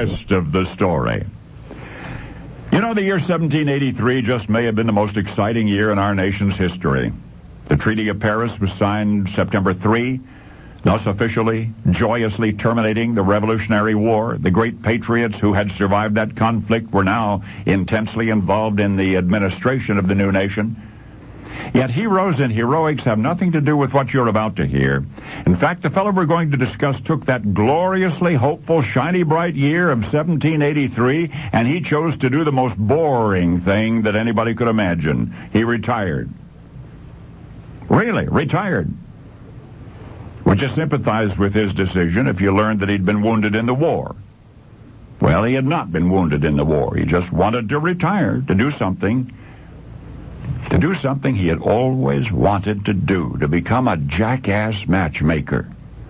rest of the story. You know, the year 1783 just may have been the most exciting year in our nation's history. The Treaty of Paris was signed September 3, thus officially, joyously terminating the Revolutionary War. The great patriots who had survived that conflict were now intensely involved in the administration of the new nation. Yet heroes and heroics have nothing to do with what you're about to hear. In fact, the fellow we're going to discuss took that gloriously hopeful, shiny, bright year of 1783, and he chose to do the most boring thing that anybody could imagine. He retired. Really, retired. Would you sympathize with his decision if you learned that he'd been wounded in the war? Well, he had not been wounded in the war. He just wanted to retire, to do something he had always wanted to do, to become a jackass matchmaker.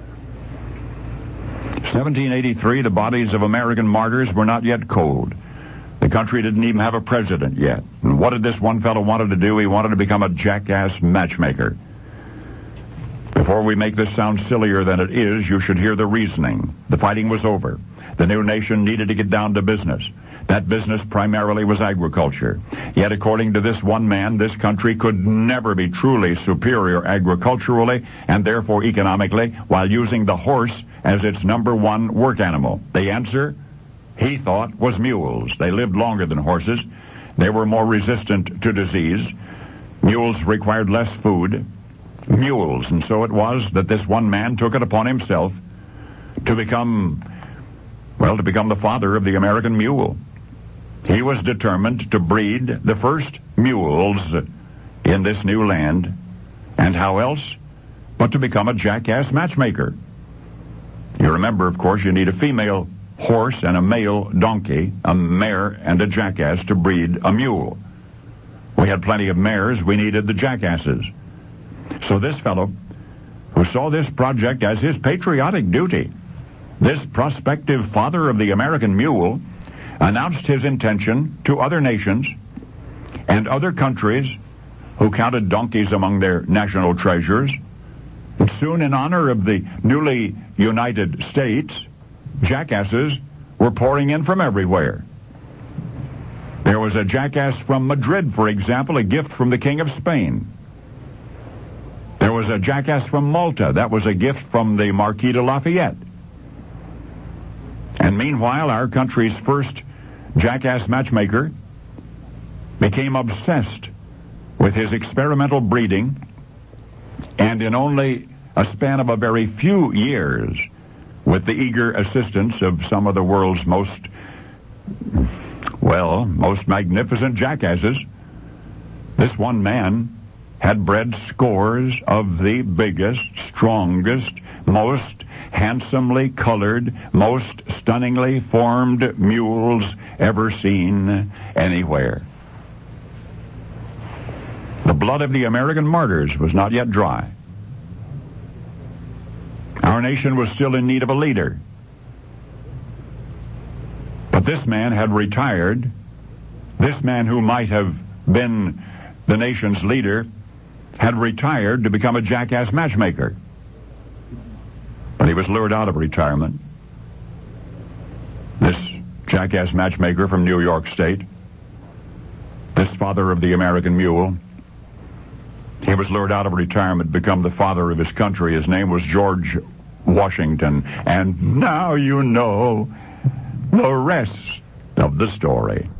1783, the bodies of American martyrs were not yet cold. The country didn't even have a president yet. And what did this one fellow wanted to do? He wanted to become a jackass matchmaker. Before we make this sound sillier than it is, you should hear the reasoning. The fighting was over. The new nation needed to get down to business. That business primarily was agriculture. Yet according to this one man, this country could never be truly superior agriculturally and therefore economically while using the horse as its number one work animal. The answer, he thought, was mules. They lived longer than horses. They were more resistant to disease. Mules required less food. Mules. And so it was that this one man took it upon himself to become the father of the American mule. He was determined to breed the first mules in this new land. And how else but to become a jackass matchmaker? You remember, of course, you need a female horse and a male donkey, a mare and a jackass to breed a mule. We had plenty of mares. We needed the jackasses. So this fellow, who saw this project as his patriotic duty, this prospective father of the American mule, announced his intention to other nations and other countries who counted donkeys among their national treasures. And soon, in honor of the newly United States, jackasses were pouring in from everywhere. There was a jackass from Madrid, for example, a gift from the King of Spain. There was a jackass from Malta. That was a gift from the Marquis de Lafayette. And meanwhile, our country's first jackass matchmaker became obsessed with his experimental breeding, and in only a span of a very few years, with the eager assistance of some of the world's most magnificent jackasses, this one man had bred scores of the biggest, strongest, most handsomely colored, most stunningly formed mules ever seen anywhere. The blood of the American martyrs was not yet dry. Our nation was still in need of a leader. But this man had retired. This man who might have been the nation's leader had retired to become a jackass matchmaker. But he was lured out of retirement. This jackass matchmaker from New York State, this father of the American mule, he was lured out of retirement to become the father of his country. His name was George Washington. And now you know the rest of the story.